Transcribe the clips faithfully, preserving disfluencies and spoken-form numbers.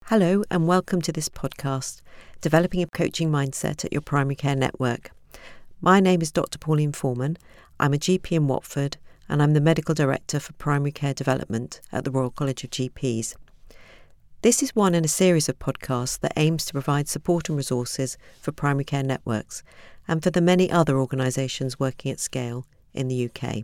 Hello and welcome to this podcast, Developing a Coaching Mindset at Your Primary Care Network. My name is Doctor Pauline Foreman. I'm a G P in Watford and I'm the Medical Director for Primary Care Development at the Royal College of G Ps. This is one in a series of podcasts that aims to provide support and resources for primary care networks and for the many other organisations working at scale in the U K.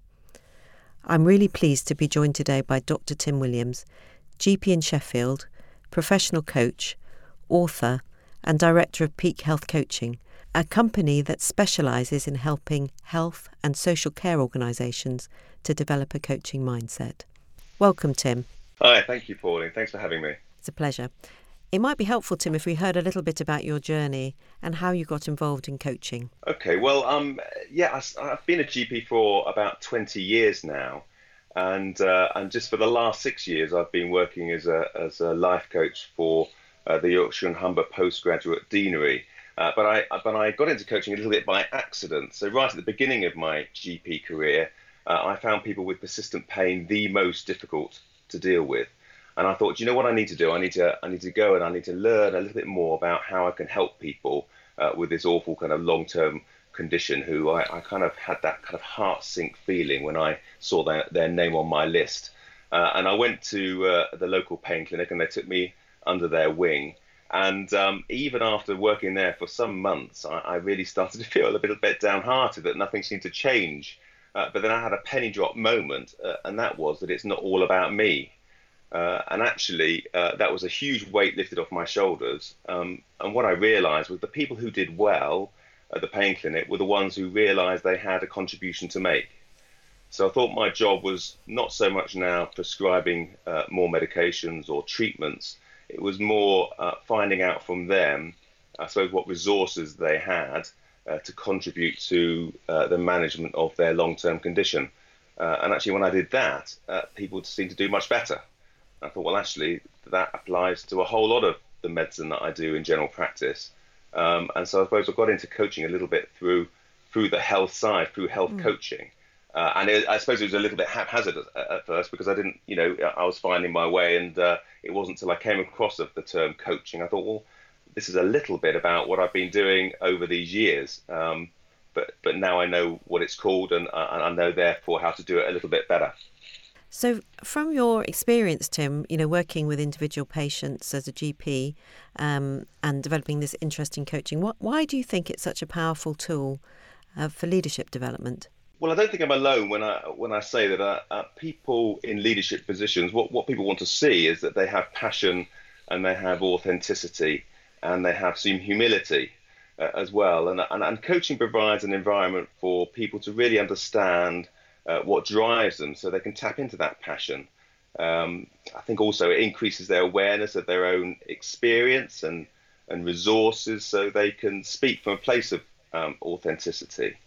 I'm really pleased to be joined today by Doctor Tim Williams, G P in Sheffield, professional coach, author and director of Peak Health Coaching, a company that specialises in helping health and social care organisations to develop a coaching mindset. Welcome, Tim. Hi, thank you, Pauline. Thanks for having me. It's a pleasure. It might be helpful, Tim, if we heard a little bit about your journey and how you got involved in coaching. Okay, well, um, yeah, I've been a G P for about twenty years now. And uh, and just for the last six years, I've been working as a as a life coach for uh, the Yorkshire and Humber Postgraduate Deanery. Uh, but I but I got into coaching a little bit by accident. So right at the beginning of my G P career, uh, I found people with persistent pain the most difficult to deal with. And I thought, you know what I need to do? I need to I need to go and I need to learn a little bit more about how I can help people uh, with this awful kind of long-term condition who I, I kind of had that kind of heart sink feeling when I saw their, their name on my list. Uh, and I went to uh, the local pain clinic and they took me under their wing. And um, even after working there for some months, I, I really started to feel a little bit downhearted that nothing seemed to change. Uh, but then I had a penny drop moment, uh, and that was that it's not all about me. Uh, and actually, uh, that was a huge weight lifted off my shoulders. Um, and what I realised was the people who did well at the pain clinic were the ones who realised they had a contribution to make. So I thought my job was not so much now prescribing uh, more medications or treatments. It was more uh, finding out from them, I suppose, what resources they had uh, to contribute to uh, the management of their long-term condition. Uh, and actually, when I did that, uh, people seemed to do much better. I thought, well, actually, that applies to a whole lot of the medicine that I do in general practice. Um, and so I suppose I got into coaching a little bit through through the health side, through health mm. coaching. Uh, and it, I suppose it was a little bit haphazard at, at first because I didn't, you know, I was finding my way. And uh, it wasn't until I came across of the term coaching, I thought, well, this is a little bit about what I've been doing over these years. Um, but but now I know what it's called and, uh, and I know, therefore, how to do it a little bit better. So from your experience, Tim, you know, working with individual patients as a G P um, and developing this interest in coaching, what, why do you think it's such a powerful tool uh, for leadership development? Well, I don't think I'm alone when I when I say that uh, uh, people in leadership positions, what, what people want to see is that they have passion and they have authenticity and they have some humility uh, as well. And, and, and coaching provides an environment for people to really understand Uh, what drives them so they can tap into that passion. Um, I think also it increases their awareness of their own experience and, and resources so they can speak from a place of um, authenticity.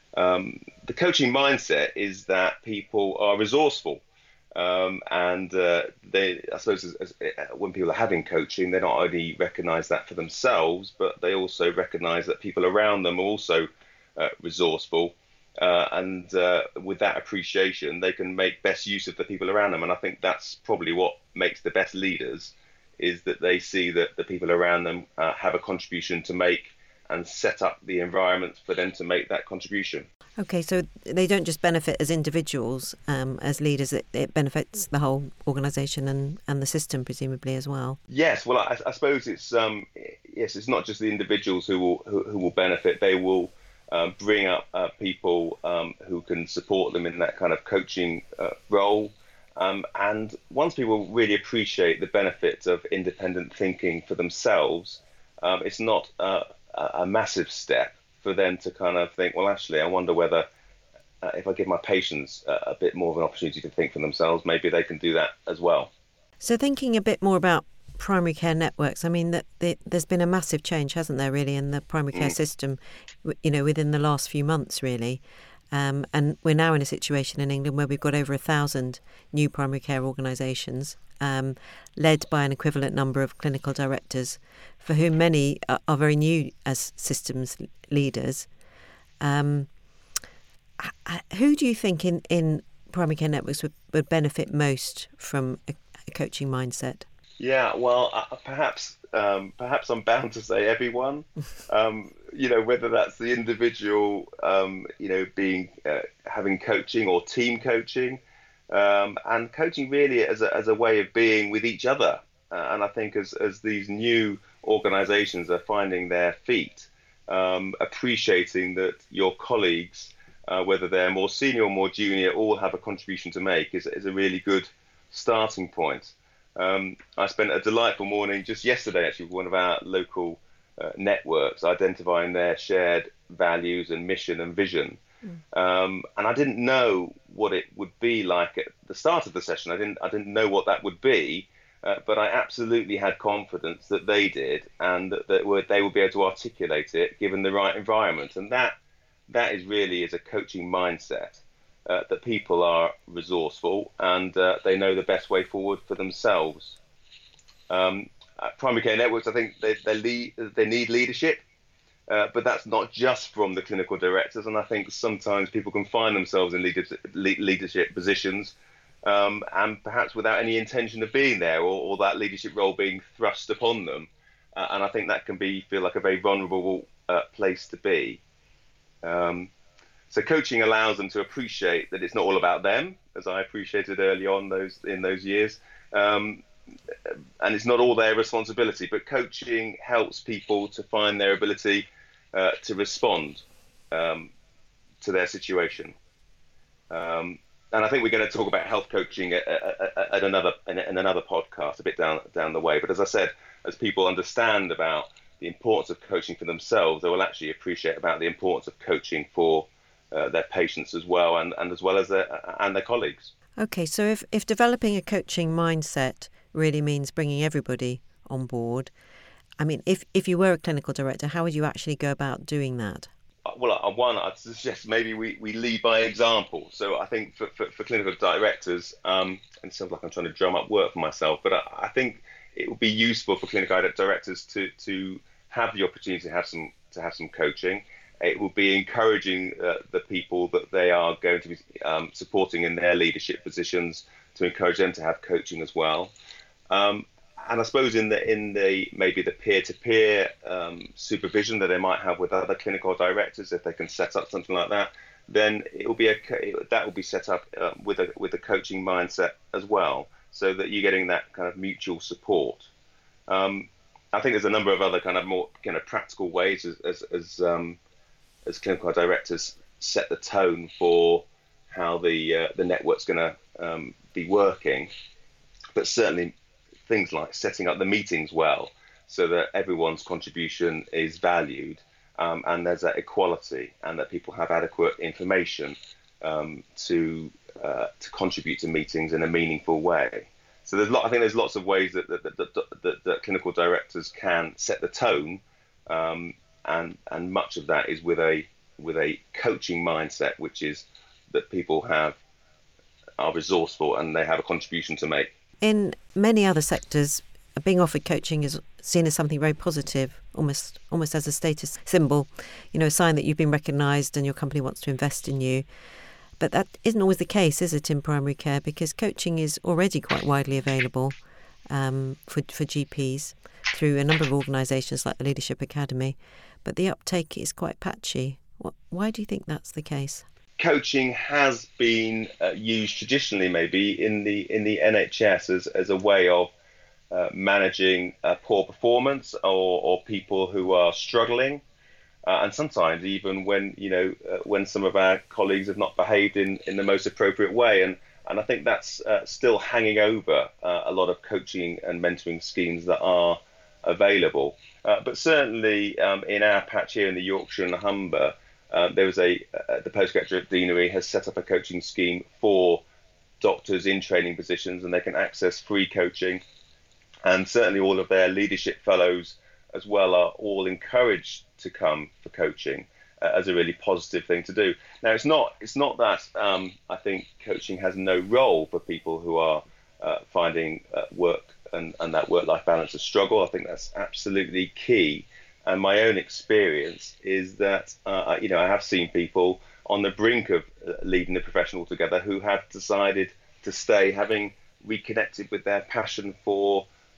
Um, the coaching mindset is that people are resourceful um, and uh, they, I suppose as, as, when people are having coaching, they not only recognise that for themselves, but they also recognise that people around them are also uh, resourceful. Uh, and uh, with that appreciation, they can make best use of the people around them. And I think that's probably what makes the best leaders, is that they see that the people around them uh, have a contribution to make and set up the environment for them to make that contribution. Okay, so they don't just benefit as individuals, um, as leaders, it, it benefits the whole organisation and, and the system, presumably, as well. Yes, well, I, I suppose it's um, yes, it's not just the individuals who will who, who will benefit. They will Um, bring up uh, people um, who can support them in that kind of coaching uh, role. Um, and once people really appreciate the benefits of independent thinking for themselves, um, it's not uh, a massive step for them to kind of think, well, actually, I wonder whether uh, if I give my patients a, a bit more of an opportunity to think for themselves, maybe they can do that as well. So thinking a bit more about primary care networks, I mean, that the, there's been a massive change, hasn't there, really, in the primary care mm. system, you know, within the last few months, really. Um, and we're now in a situation in England where we've got over a thousand new primary care organisations, um, led by an equivalent number of clinical directors, for whom many are, are very new as systems leaders. Um, who do you think in, in primary care networks would, would benefit most from a, a coaching mindset? Yeah, well, uh, perhaps um, perhaps I'm bound to say everyone. Um, you know, whether that's the individual, um, you know, being uh, having coaching or team coaching, um, and coaching really as a as a way of being with each other. Uh, and I think as as these new organisations are finding their feet, um, appreciating that your colleagues, uh, whether they're more senior or more junior, all have a contribution to make is is a really good starting point. Um, I spent a delightful morning just yesterday, actually, with one of our local uh, networks, identifying their shared values and mission and vision. Um, and I didn't know what it would be like at the start of the session. I didn't, I didn't know what that would be, uh, but I absolutely had confidence that they did, and that, that were, they would be able to articulate it given the right environment. And that, that is really is a coaching mindset. Uh, that people are resourceful and uh, they know the best way forward for themselves. Um, primary care networks, I think they they, lead, they need leadership, uh, but that's not just from the clinical directors. And I think sometimes people can find themselves in leadership, leadership positions, um, and perhaps without any intention of being there, or, or that leadership role being thrust upon them. Uh, and I think that can be feel like a very vulnerable uh, place to be. Um, So coaching allows them to appreciate that it's not all about them, as I appreciated early on those in those years, um, and it's not all their responsibility. But coaching helps people to find their ability uh, to respond um, to their situation. Um, and I think we're going to talk about health coaching at, at, at another in another podcast a bit down down the way. But as I said, as people understand about the importance of coaching for themselves, they will actually appreciate about the importance of coaching for Uh, their patients as well, and, and as well as their and their colleagues. Okay, so if, if developing a coaching mindset really means bringing everybody on board, I mean, if, if you were a clinical director, how would you actually go about doing that? Well, uh, one, I'd suggest maybe we, we lead by example. So I think for, for, for clinical directors, um, and it sounds like I'm trying to drum up work for myself, but I, I think it would be useful for clinical directors to to have the opportunity to have some to have some coaching. It will be encouraging uh, the people that they are going to be um, supporting in their leadership positions to encourage them to have coaching as well. Um, and I suppose in the in the maybe the peer-to-peer um, supervision that they might have with other clinical directors, if they can set up something like that, then it will be a that will be set up uh, with a with a coaching mindset as well, so that you're getting that kind of mutual support. Um, I think there's a number of other kind of more kind of practical ways as as, as um, as clinical directors set the tone for how the uh, the network's going to um, be working, but certainly things like setting up the meetings well, so that everyone's contribution is valued, um, and there's that equality, and that people have adequate information um, to uh, to contribute to meetings in a meaningful way. So there's lot. I think there's lots of ways that that, that, that, that clinical directors can set the tone. Um, And, and much of that is with a with a coaching mindset, which is that people have are resourceful and they have a contribution to make. In many other sectors, being offered coaching is seen as something very positive, almost almost as a status symbol, you know, a sign that you've been recognised and your company wants to invest in you. But that isn't always the case, is it, in primary care? Because coaching is already quite widely available um, for for G Ps through a number of organisations like the Leadership Academy. But the uptake is quite patchy. What, why do you think that's the case? Coaching has been uh, used traditionally, maybe in the in the N H S as as a way of uh, managing uh, poor performance, or, or people who are struggling, uh, and sometimes even when you know uh, when some of our colleagues have not behaved in, in the most appropriate way, and and I think that's uh, still hanging over uh, a lot of coaching and mentoring schemes that are available. Uh, but certainly um, in our patch here in the Yorkshire and the Humber, uh, there was a uh, the postgraduate deanery has set up a coaching scheme for doctors in training positions, and they can access free coaching. And certainly all of their leadership fellows as well are all encouraged to come for coaching uh, as a really positive thing to do. Now, it's not it's not that um, I think coaching has no role for people who are uh, finding uh, work and, and that work-life balance a struggle. I think that's absolutely key. And my own experience is that, uh, you know, I have seen people on the brink of leaving the profession altogether who have decided to stay, having reconnected with their passion for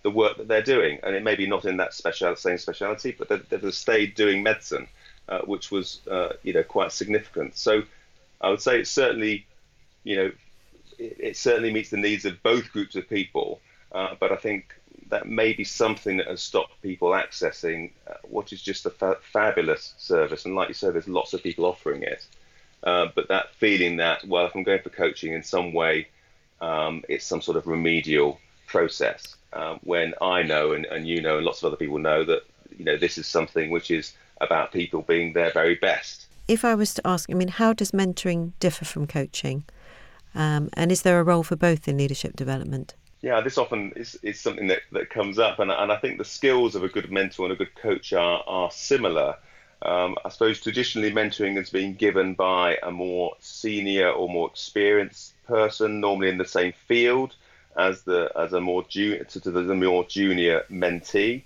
the work that they're doing. And it may be not in that special, same speciality, but they've, they've stayed doing medicine, uh, which was, uh, you know, quite significant. So I would say it's certainly, you know, it, it certainly meets the needs of both groups of people. Uh, but I think that may be something that has stopped people accessing uh, what is just a fa- fabulous service. And like you said, there's lots of people offering it. Uh, but that feeling that, well, if I'm going for coaching in some way, um, it's some sort of remedial process. Um, when I know, and, and you know, and lots of other people know that, you know, this is something which is about people being their very best. If I was to ask, I mean, how does mentoring differ from coaching? Um, and is there a role for both in leadership development? Yeah, this often is, is something that, that comes up. And, and I think the skills of a good mentor and a good coach are, are similar. Um, I suppose traditionally mentoring has been given by a more senior or more experienced person, normally in the same field as the as a more junior to, to the more junior mentee.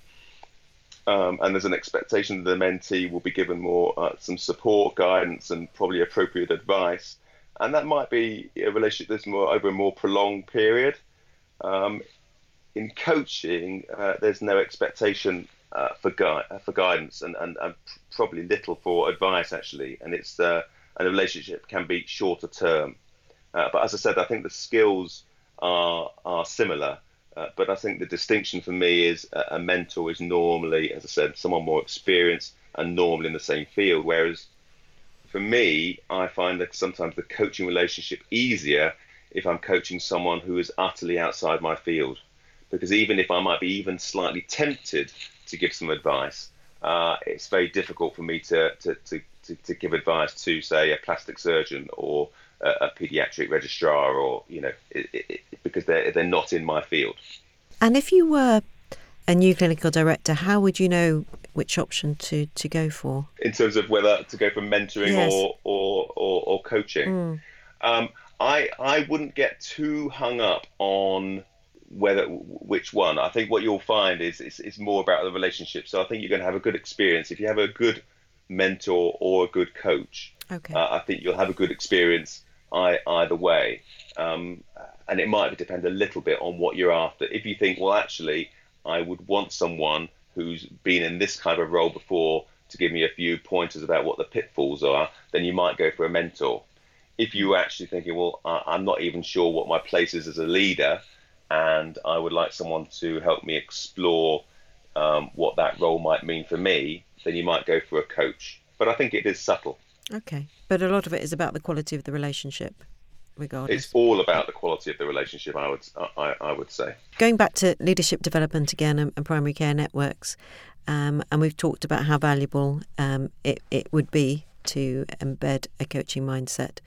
Um, and there's an expectation that the mentee will be given more uh, some support, guidance, and probably appropriate advice. And that might be a relationship that's more over a more prolonged period. Um, in coaching, uh, there's no expectation uh, for gui- for guidance, and, and, and probably little for advice actually. And it's uh, and the relationship can be shorter term. Uh, but as I said, I think the skills are are similar. Uh, but I think the distinction for me is a, a mentor is normally, as I said, someone more experienced and normally in the same field. Whereas for me, I find that sometimes the coaching relationship easier if I'm coaching someone who is utterly outside my field. Because even if I might be even slightly tempted to give some advice, uh, it's very difficult for me to, to, to, to, to give advice to, say, a plastic surgeon or a, a pediatric registrar, or, you know, it, it, because they're, they're not in my field. And if you were a new clinical director, how would you know which option to, to go for? In terms of whether to go for mentoring Yes. or, or, or, or coaching? Mm. Um, I, I wouldn't get too hung up on whether which one. I think what you'll find is it's, it's more about the relationship. So I think you're going to have a good experience if you have a good mentor or a good coach. Okay. Uh, I think you'll have a good experience I, either way. Um, and it might depend a little bit on what you're after. If you think, well, actually, I would want someone who's been in this kind of role before to give me a few pointers about what the pitfalls are, then you might go for a mentor. If you're actually thinking, well, I'm not even sure what my place is as a leader, and I would like someone to help me explore um, what that role might mean for me, then you might go for a coach. But I think it is subtle. Okay. But a lot of it is about the quality of the relationship, regardless. It's all about the quality of the relationship, I would I, I would say. Going back to leadership development again and, and primary care networks, um, and we've talked about how valuable um, it, it would be to embed a coaching mindset.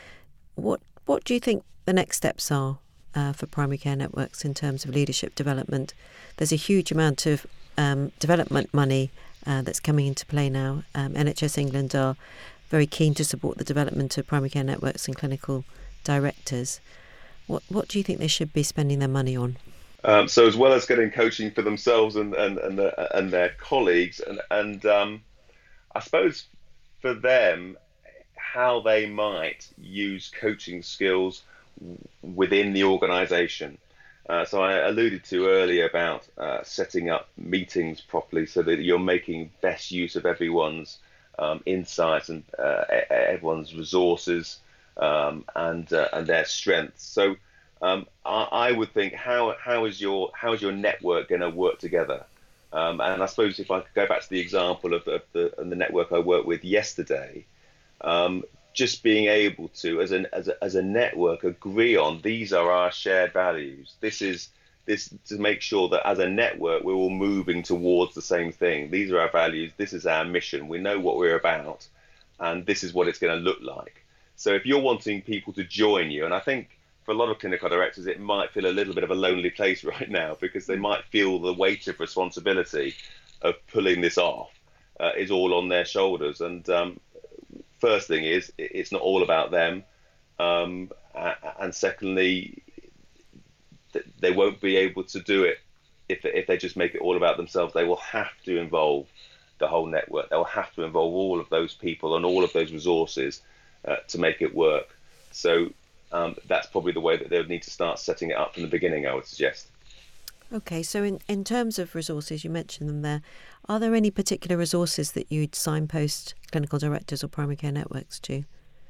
What what do you think the next steps are uh, for primary care networks in terms of leadership development? There's a huge amount of um, development money uh, that's coming into play now. Um, N H S England are very keen to support the development of primary care networks and clinical directors. What what do you think they should be spending their money on? Um, so as well as getting coaching for themselves and and and, the, and their colleagues, and and um, I suppose for them, how they might use coaching skills within the organisation. Uh, so I alluded to earlier about uh, setting up meetings properly so that you're making best use of everyone's um, insights and uh, everyone's resources um, and uh, and their strengths. So um, I, I would think how how is your how is your network going to work together? Um, and I suppose if I could go back to the example of, of the, of the network I worked with yesterday. Um, just being able to, as an as a, as a network, agree on these are our shared values. This is this to make sure that as a network we're all moving towards the same thing. These are our values. This is our mission. We know what we're about, and this is what it's going to look like. So if you're wanting people to join you, and I think for a lot of clinical directors it might feel a little bit of a lonely place right now because they might feel the weight of responsibility of pulling this off uh, is all on their shoulders. And um, first thing is, it's not all about them. Um, and secondly, they won't be able to do it if, if they just make it all about themselves. They will have to involve the whole network. They will have to involve all of those people and all of those resources uh, to make it work. So um, that's probably the way that they would need to start setting it up from the beginning, I would suggest. Okay, so in, in terms of resources, you mentioned them there. Are there any particular resources that you'd signpost clinical directors or primary care networks to?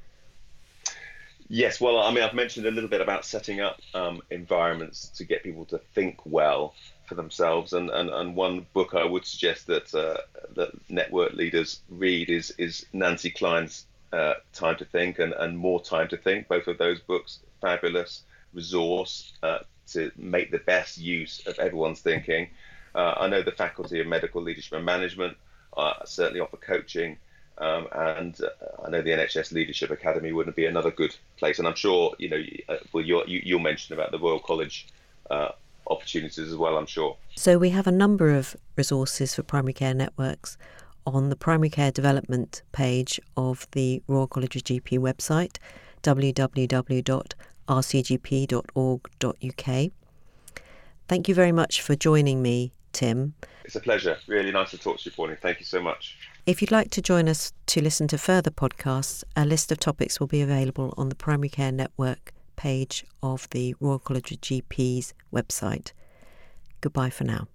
Yes, well, I mean, I've mentioned a little bit about setting up um, environments to get people to think well for themselves, and, and, and one book I would suggest that uh, that network leaders read is is Nancy Klein's uh, Time to Think and, and More Time to Think. Both of those books, fabulous resource uh, to make the best use of everyone's thinking. Uh, I know the Faculty of Medical Leadership and Management uh, certainly offer coaching. Um, and uh, I know the N H S Leadership Academy wouldn't be another good place. And I'm sure, you know, uh, well, you're, you, you'll mention about the Royal College uh, opportunities as well, I'm sure. So we have a number of resources for primary care networks on the primary care development page of the Royal College of G P website, w w w dot r c g p dot org dot u k. Thank you very much for joining me, Tim. It's a pleasure. Really nice to talk to you, Pauline. Thank you so much. If you'd like to join us to listen to further podcasts, a list of topics will be available on the Primary Care Network page of the Royal College of G P's website. Goodbye for now.